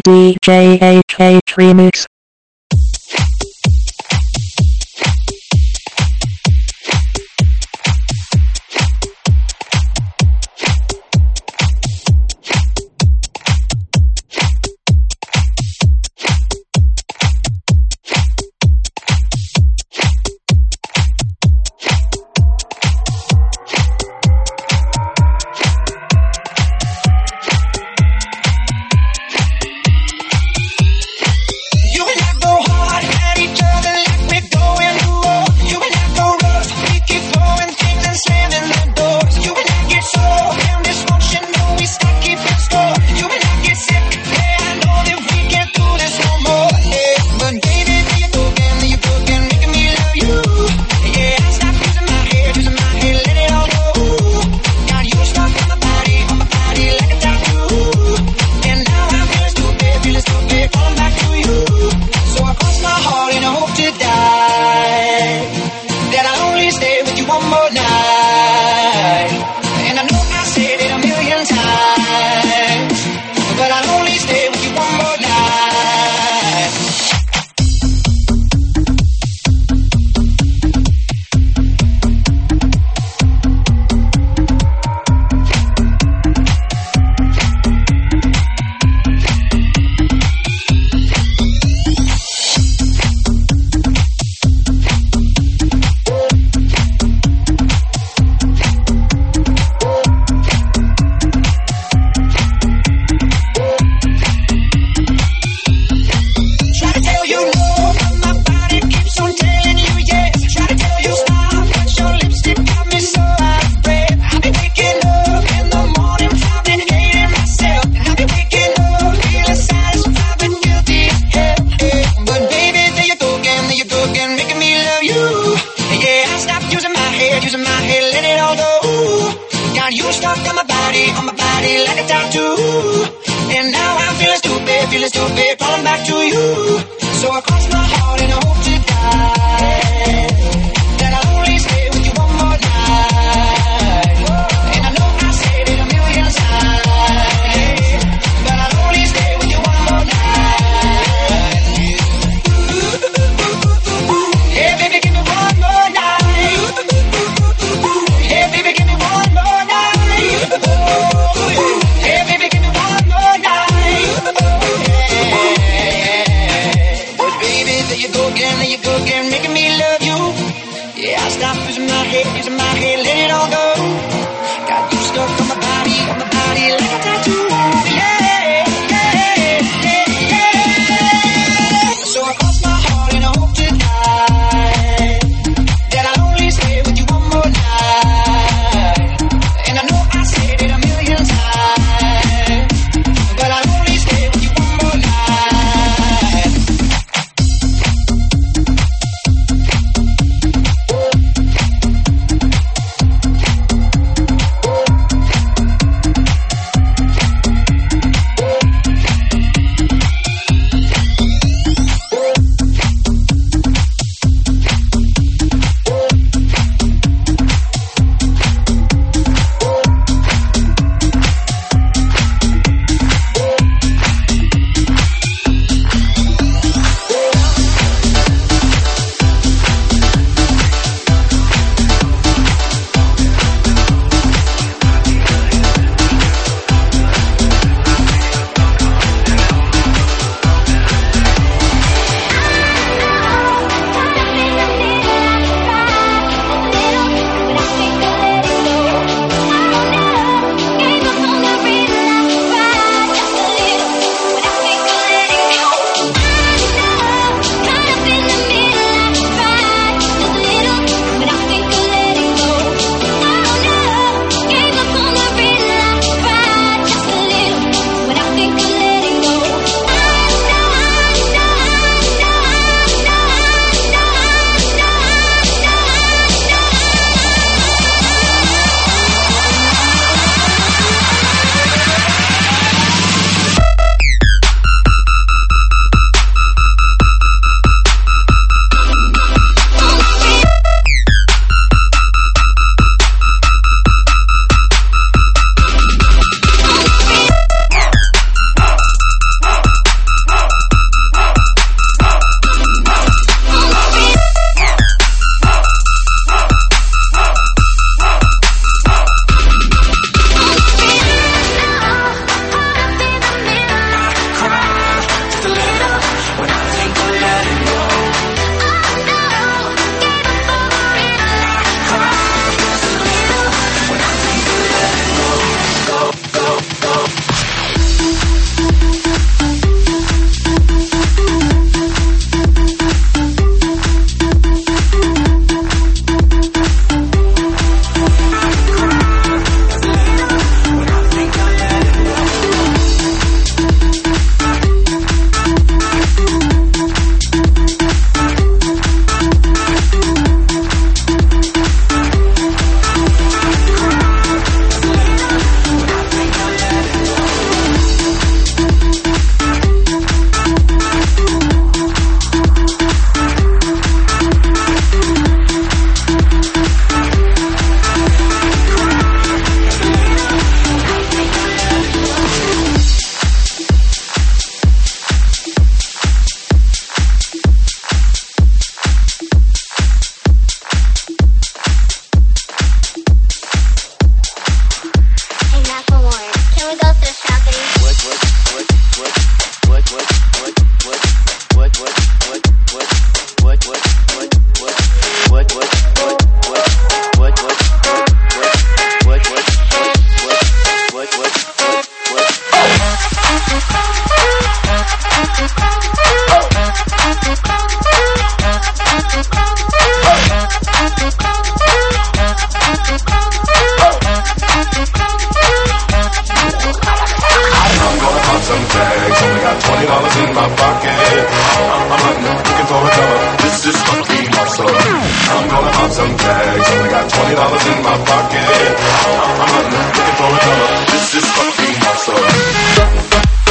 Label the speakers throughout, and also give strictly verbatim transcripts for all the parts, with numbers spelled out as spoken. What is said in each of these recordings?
Speaker 1: D J H H Remix.
Speaker 2: You tags. Only got twenty dollars in my pocket. I'm hunting, looking for a dollar. This is fucking awesome. I'm gonna pop some tags. Only got twenty dollars in my pocket. I'm hunting, looking for a dollar. This is fucking awesome.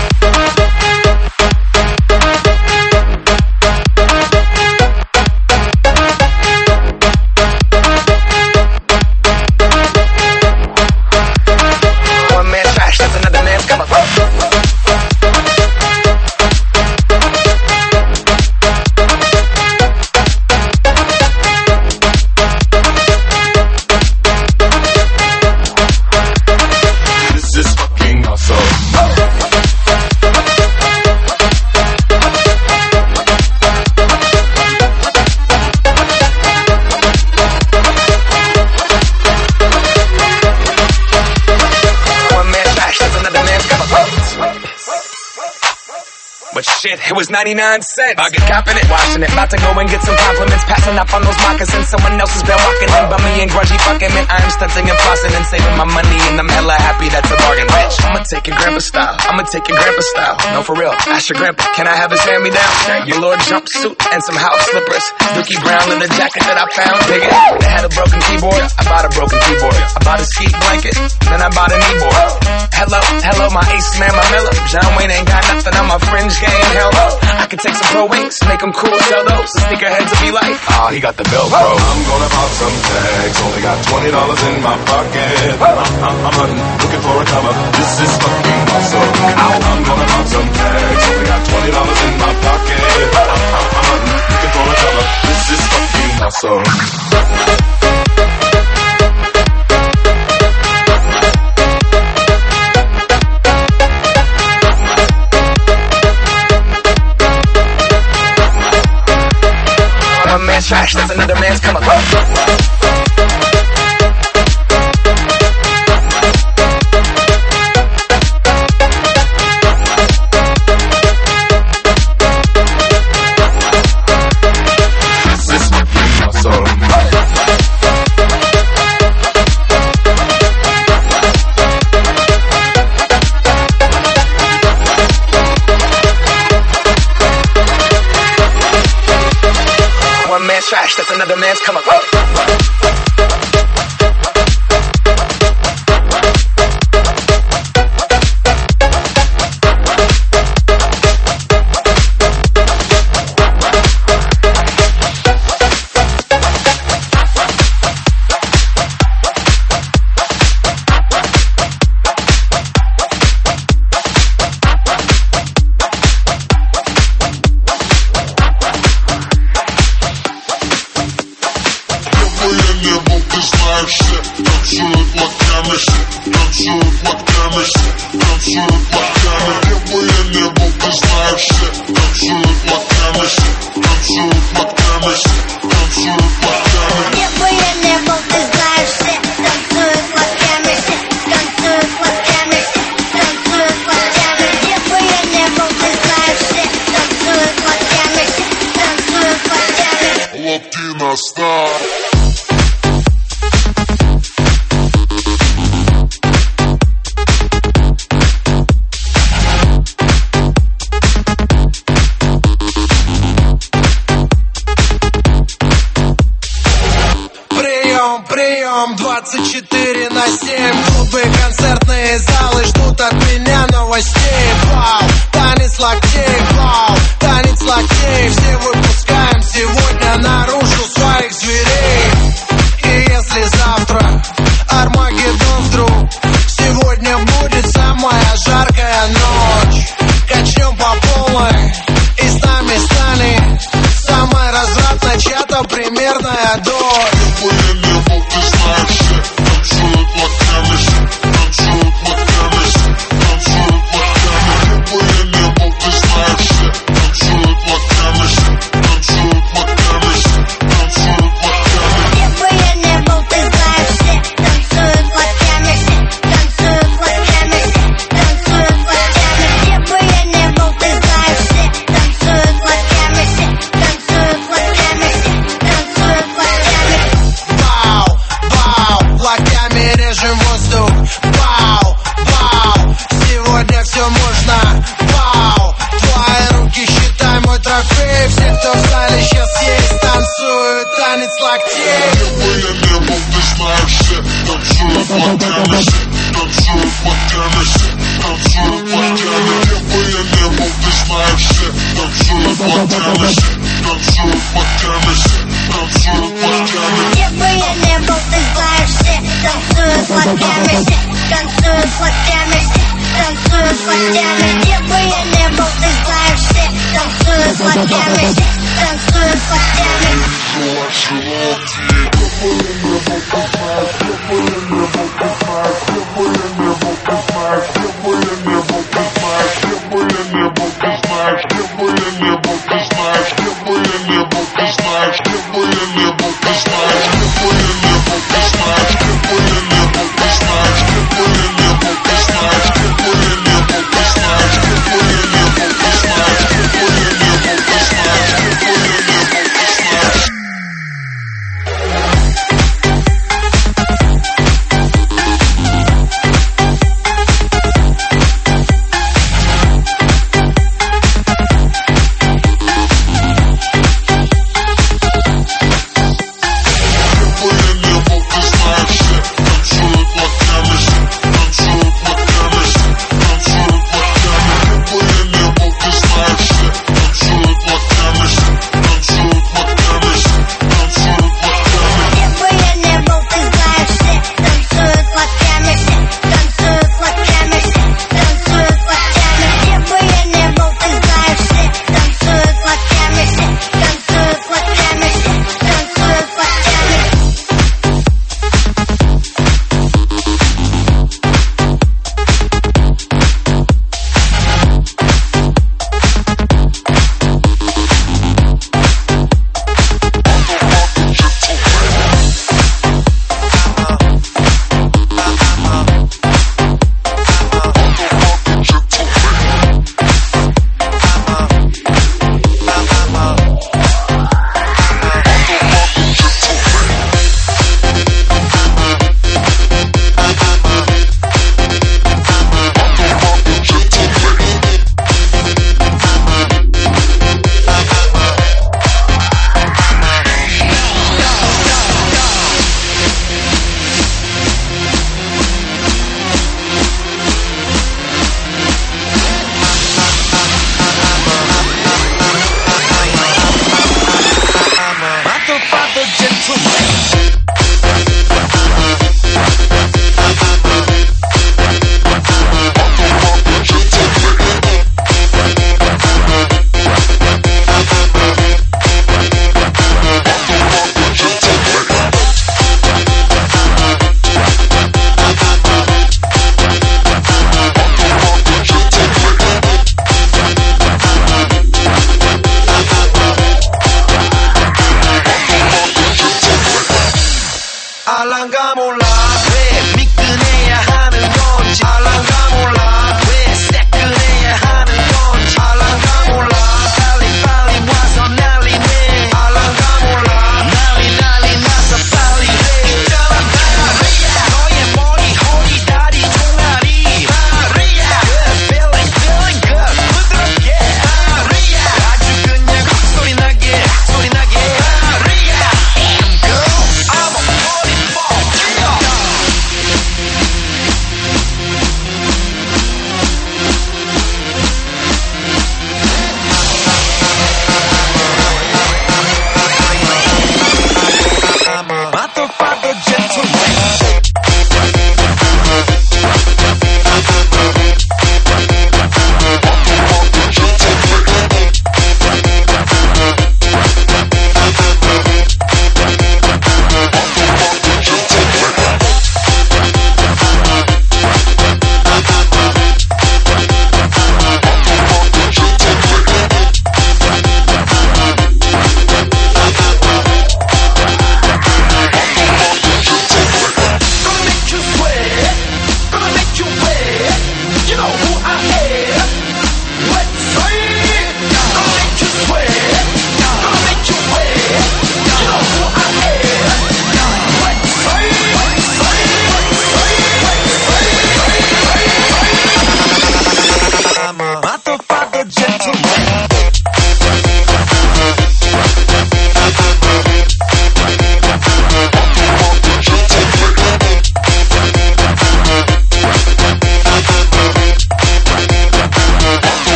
Speaker 3: But shit, it was ninety-nine cents. I get copping it, watching it. About to go and get some compliments. Passing up on those moccasins. Someone else has been walking in. Bummy and grungy fucking man. I'm stunting and flossing and saving my money. And I'm hella happy that's a bargain, bitch. I'ma take your grandpa style. I'ma take your grandpa style. No, for real. Ask your grandpa, can I have his hand-me-down? Your Lord jumpsuit and some house slippers. Dookie Brown leather jacket that I found. Dig it. They had a broken keyboard. I bought a broken keyboard. I bought a ski blanket. Then I bought a kneeboard. Hello, hello, my ace man, my Miller. John Wayne ain't got nothing on my fringe game. Hell no. I can take some pro wings, make them cool, sell those. The sneakerheads will be like, ah, oh, he got the Velcro.
Speaker 2: I'm gonna pop some tags. Only got twenty dollars in my pocket. I'm, I'm, I'm hunting, looking for a cover. This is fucking awesome. I'm gonna pop some tags. Only got twenty dollars in my pocket. I'm, I'm, I'm hunting, looking for a cover. This is fucking awesome.
Speaker 3: One man's trash, that's another man's come up. One man's trash, that's another man's come up.
Speaker 4: двадцать четыре на семь. Клубы, концертные залы ждут от меня новостей. Вау, танец локтей, вау, танец локтей. Все выпускаем сегодня наружу своих зверей. И если завтра Армагеддон вдруг, сегодня будет самая жаркая ночь. Качнем по полной и с нами станет самая развратная чья-то примерная дочь.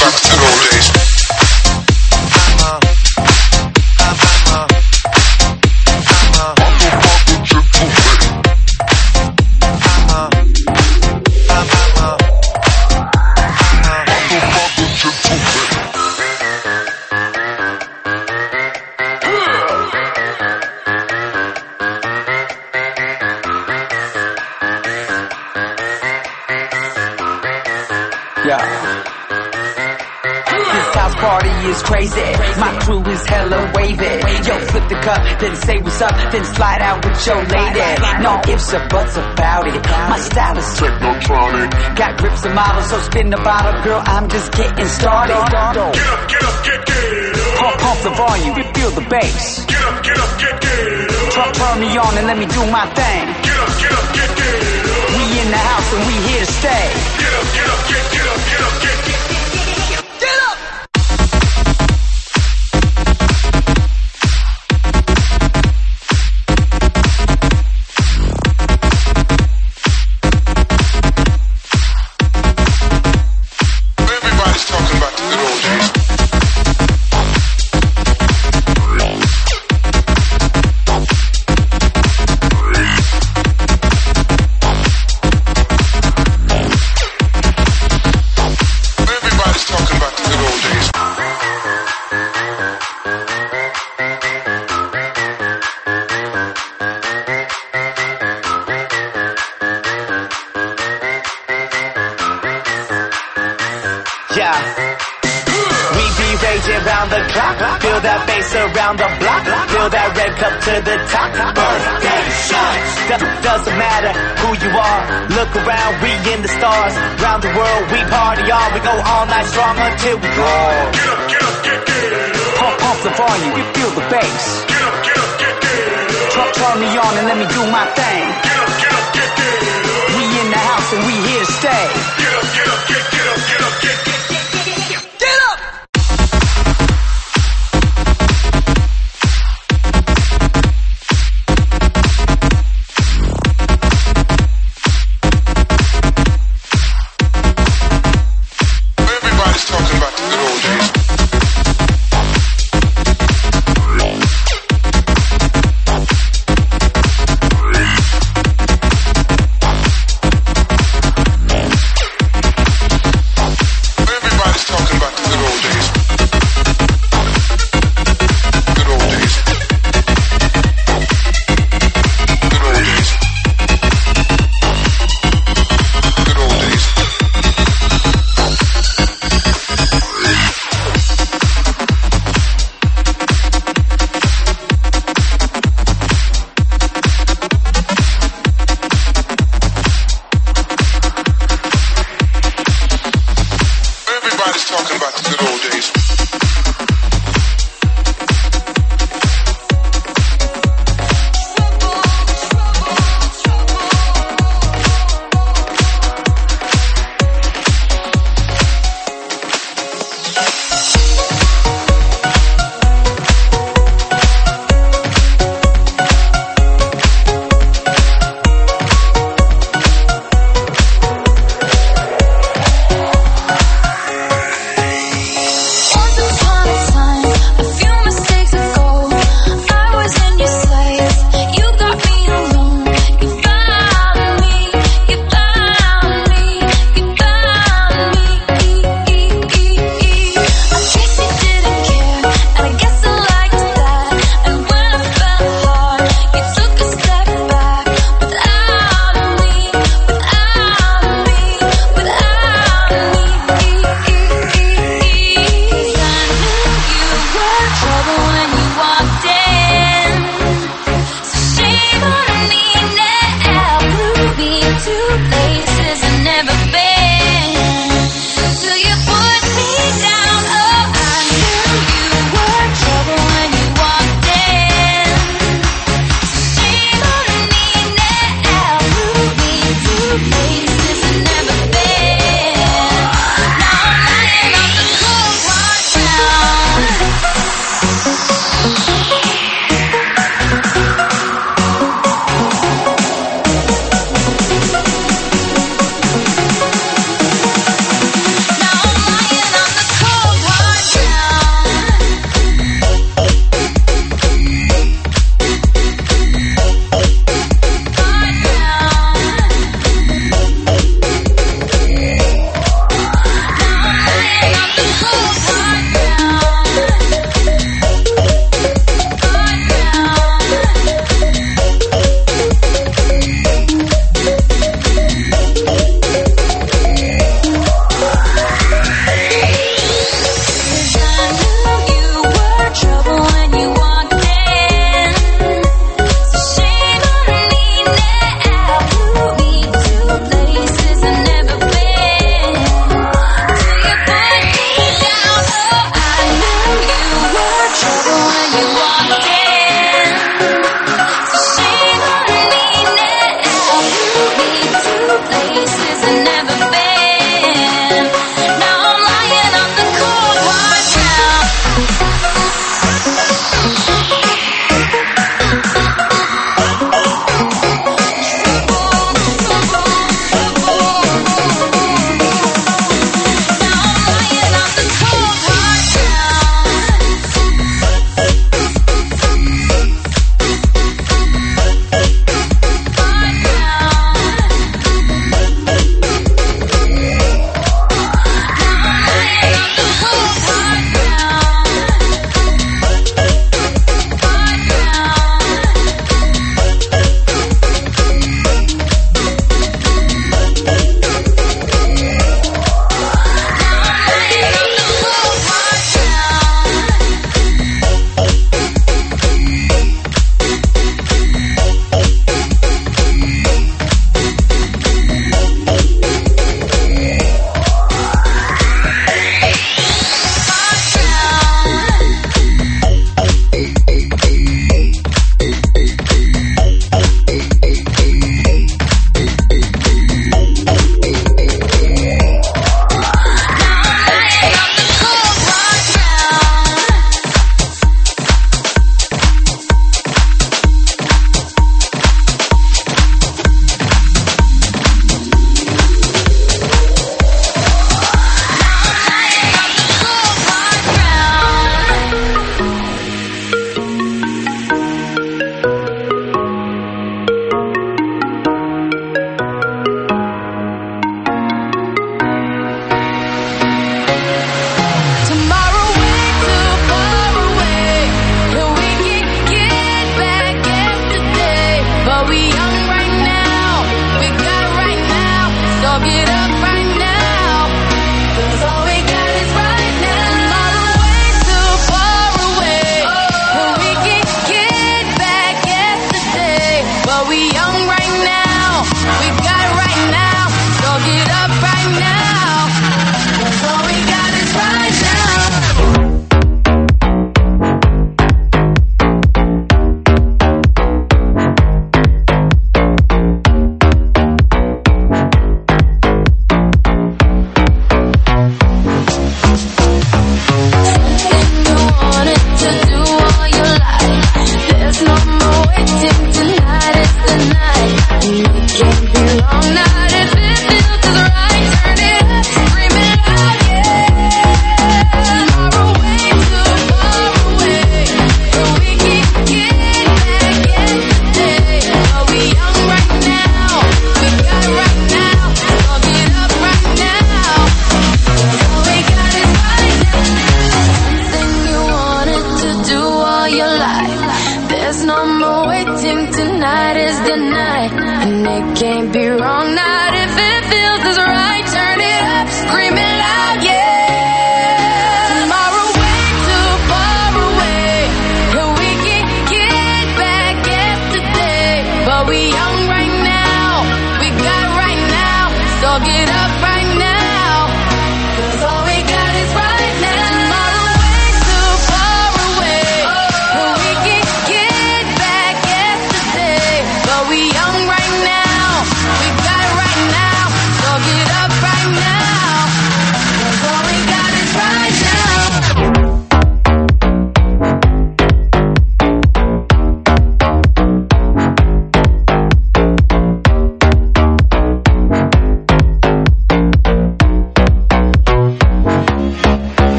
Speaker 5: back to the old days.
Speaker 6: Is crazy. My crew is hella wavy. Yo, flip the cup, then say what's up, then slide out with your lady. No ifs or buts about it. My style is technotronic. Got grips and models, so spin the bottle, girl. I'm just getting started.
Speaker 2: Get up, get up, get, get up.
Speaker 6: Pump, pump the volume, feel the bass.
Speaker 2: Get up, get up, get, get up.
Speaker 6: Turn, turn me on and let me do my thing.
Speaker 2: Get up, get up, get, get up.
Speaker 6: We in the house and we here to stay.
Speaker 2: Get up, get up, get, get up, get up, get, get, get, get up.
Speaker 6: Around the block, fill that red cup to the top. Birthday shots. Doesn't matter who you are. Look around, we in the stars. Round the world, we party on. We go all night strong until we draw.
Speaker 2: Get up, get up, get, get up.
Speaker 6: Pump, pump the volume, you feel the bass.
Speaker 2: Get up, get up, get, get up.
Speaker 6: Turn, turn me on and let me do my thing.
Speaker 2: Get up, get up, get, get up.
Speaker 6: We in the house and we here to stay.
Speaker 2: Get up, get up, get, get up, get up, get, get, get, get, get, get up.
Speaker 7: Once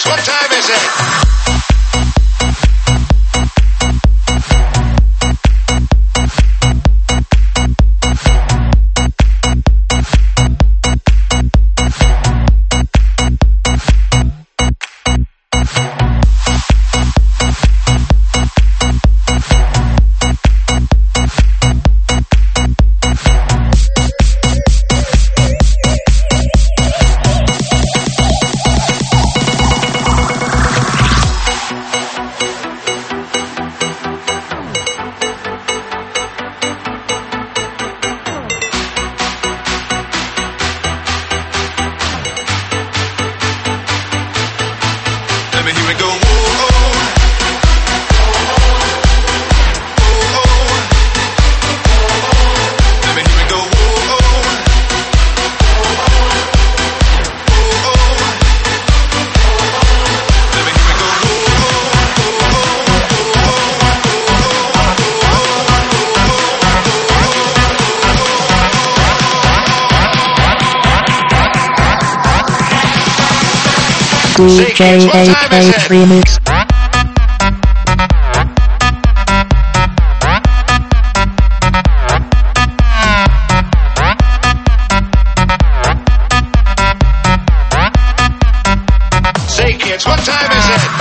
Speaker 5: what time is it?
Speaker 1: D J A K Remix.
Speaker 5: Say kids, what time is it?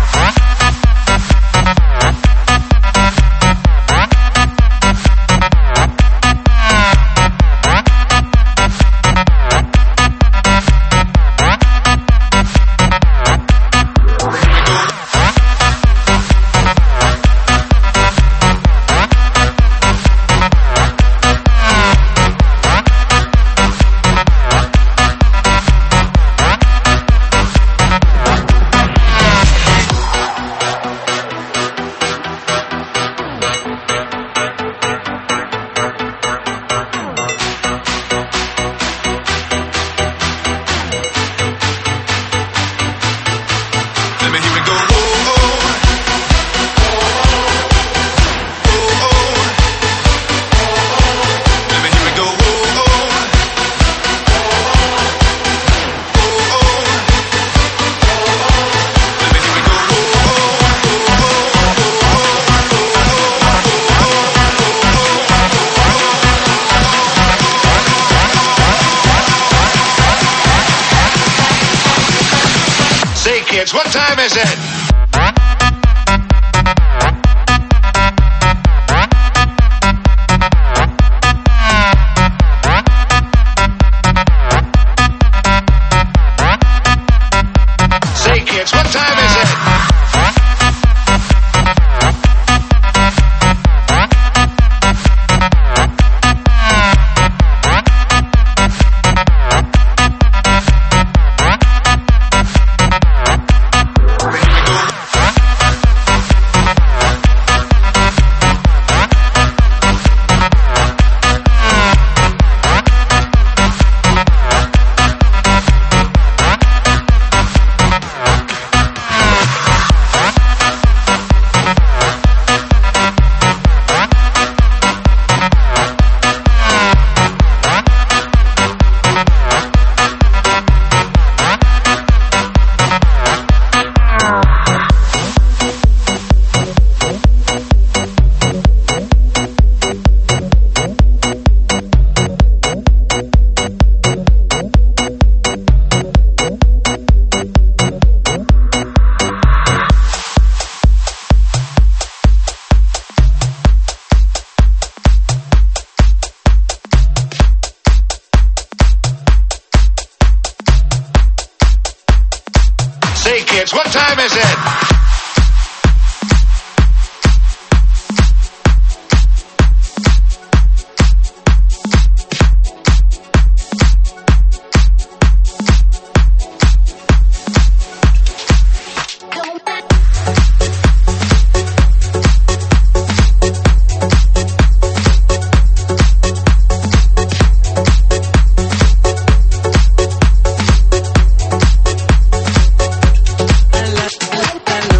Speaker 5: Kids, what time is it? Say kids, what time is it? Say kids, what time is it?
Speaker 7: I love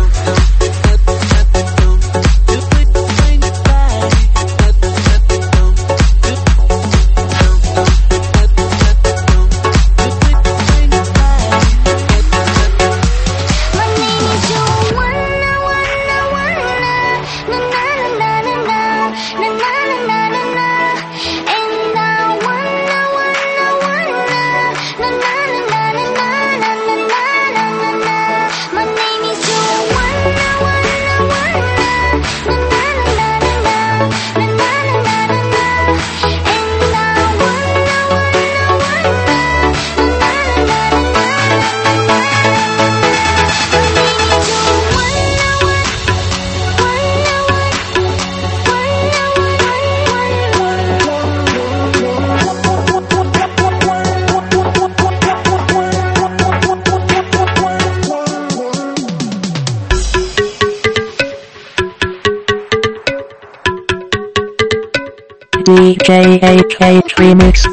Speaker 1: D J H H Remix.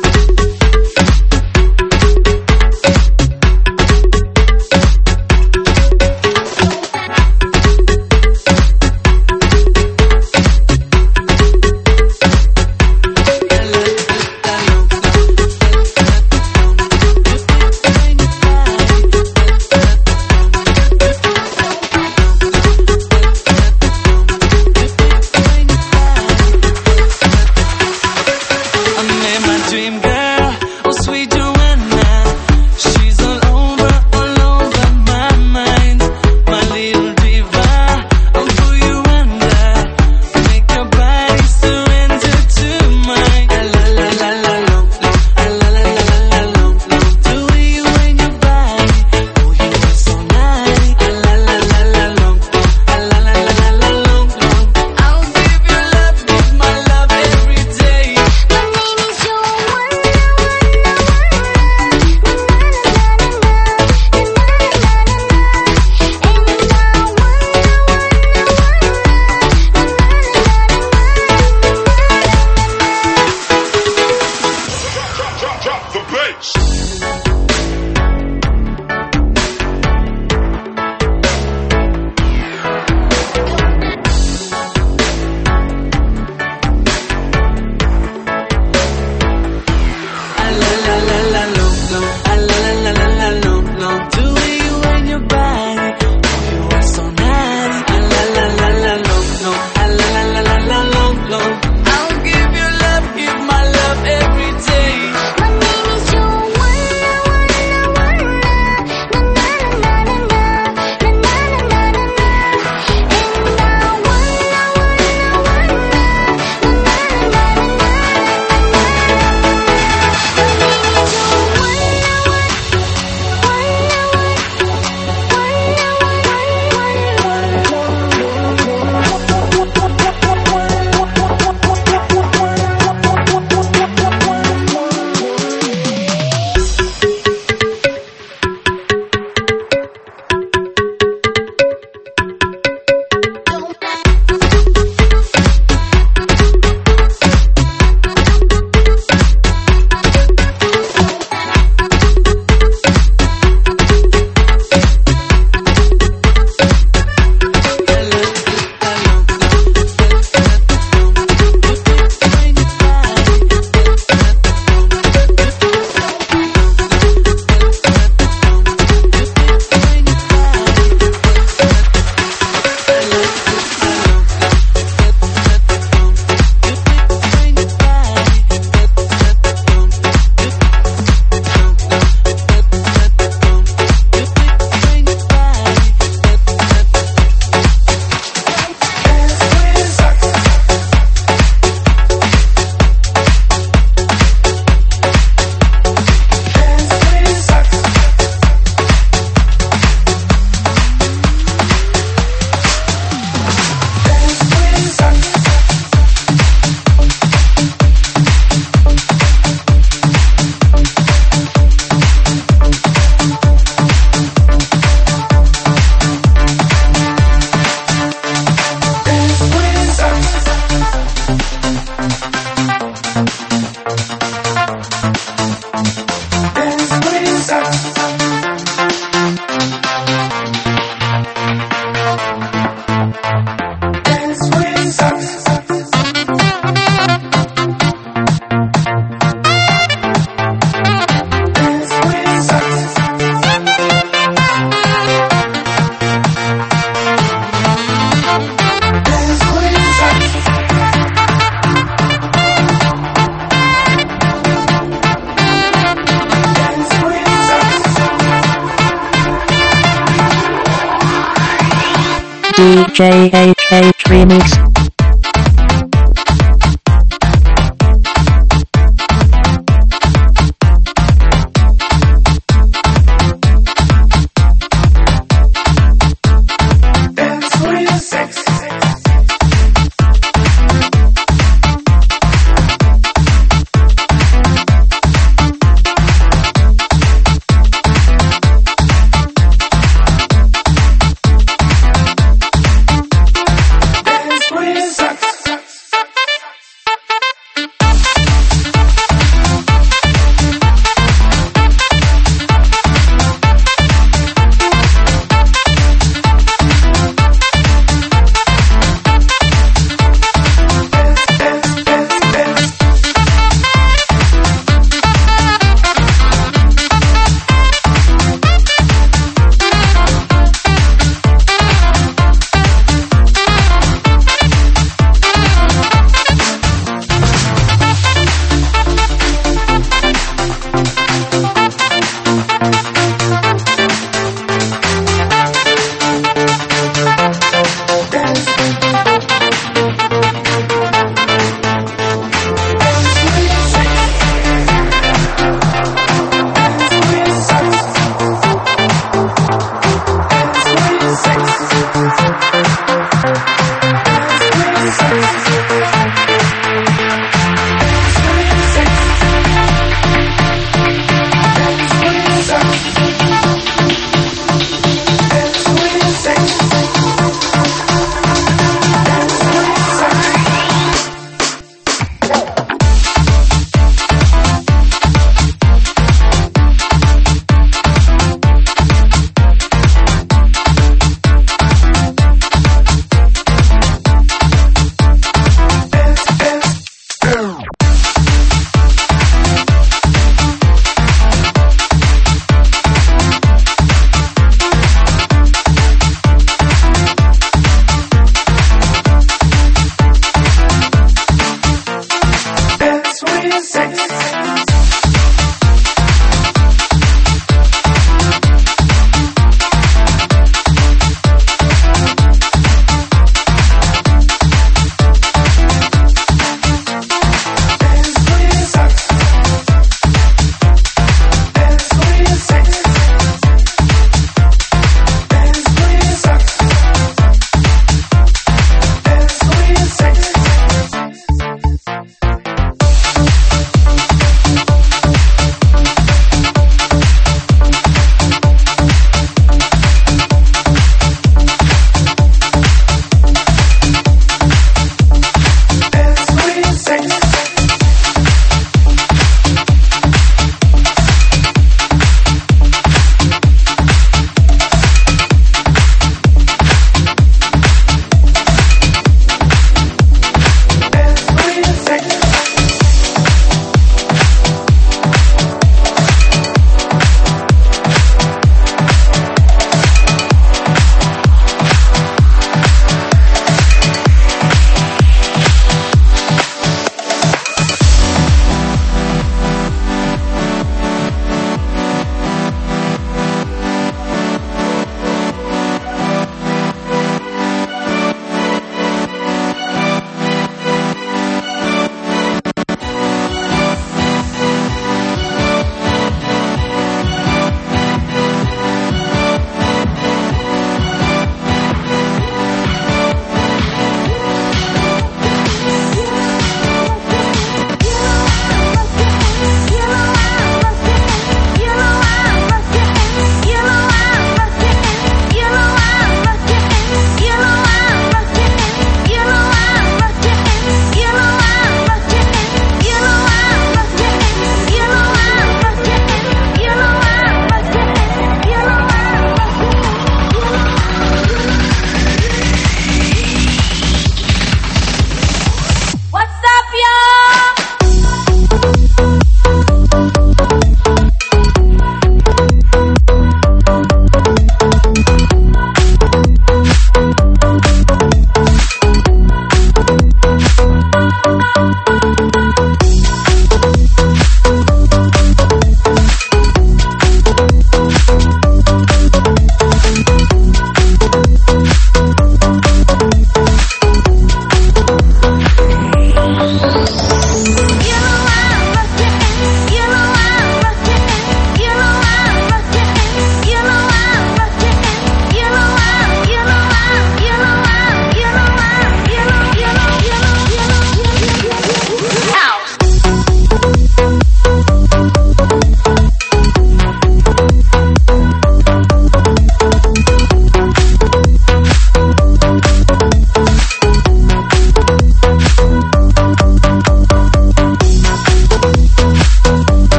Speaker 1: D J H H Remix.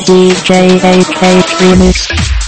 Speaker 1: D J H H Remix.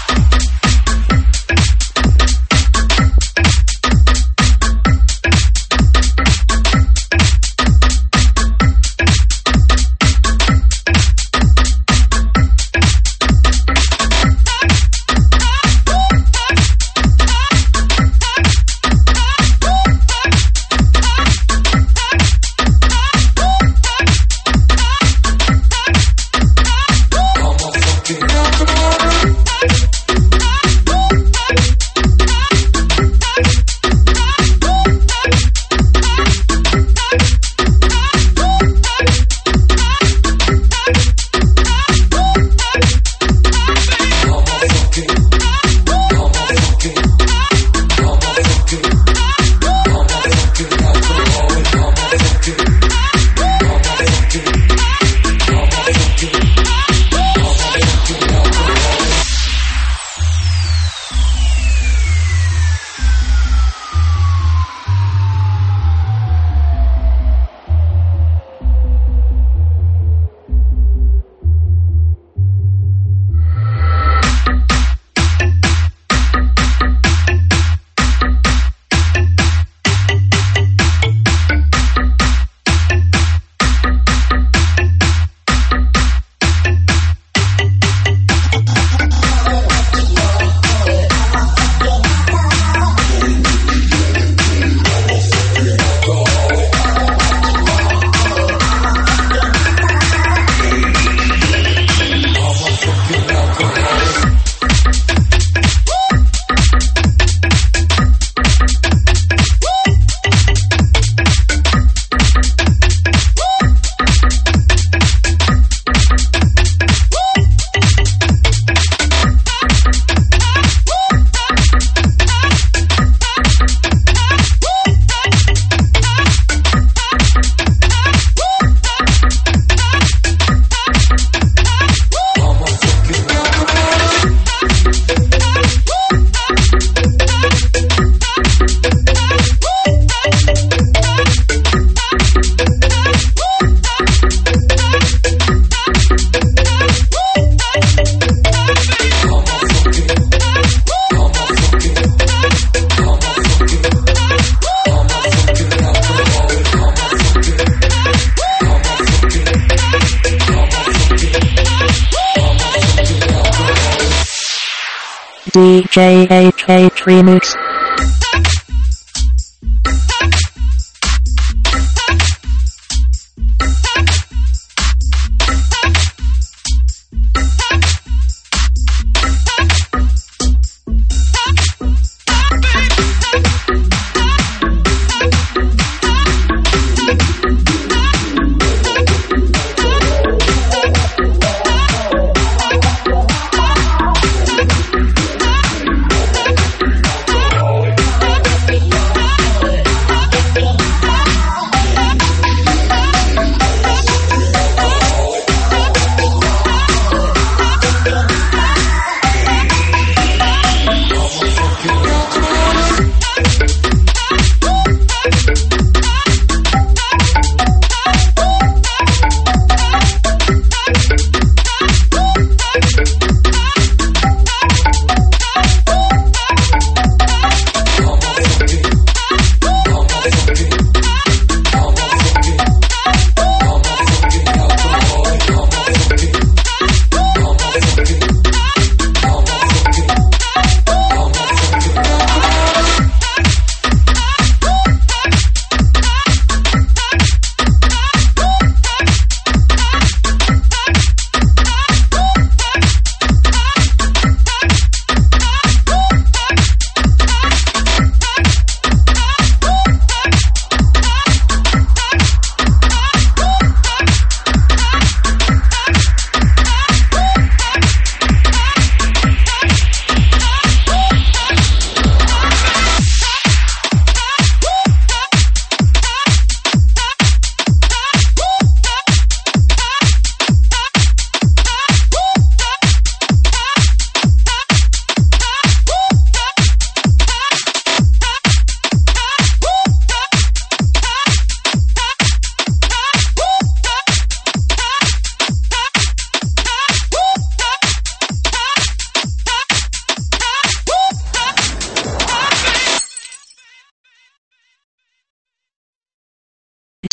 Speaker 1: D J H H Remix.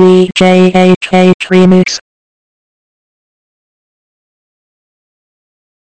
Speaker 1: D J H H Remix.